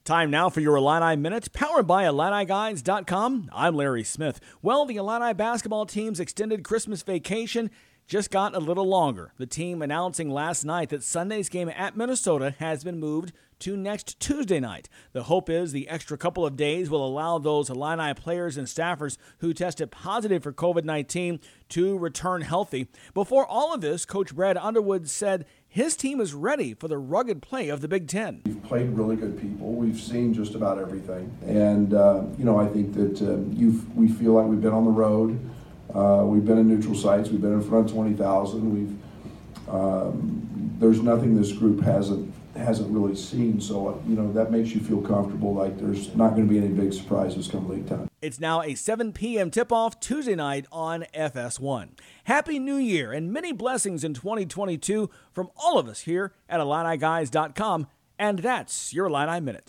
Time now for your Illini Minute, powered by IlliniGuides.com. I'm Larry Smith. Well, the Illini basketball team's extended Christmas vacation just got a little longer. The team announcing last night that Sunday's game at Minnesota has been moved to next Tuesday night. The hope is the extra couple of days will allow those Illini players and staffers who tested positive for COVID-19 to return healthy. Before all of this, Coach Brad Underwood said his team is ready for the rugged play of the Big Ten. We've played really good people. We've seen just about everything. And, I think that we feel like we've been on the road. We've been in neutral sites. We've been in front of 20,000. There's nothing this group hasn't really seen. So, that makes you feel comfortable like there's not going to be any big surprises come league time. It's now a 7 p.m. tip-off Tuesday night on FS1. Happy New Year and many blessings in 2022 from all of us here at IlliniGuides.com. And that's your Illini Minute.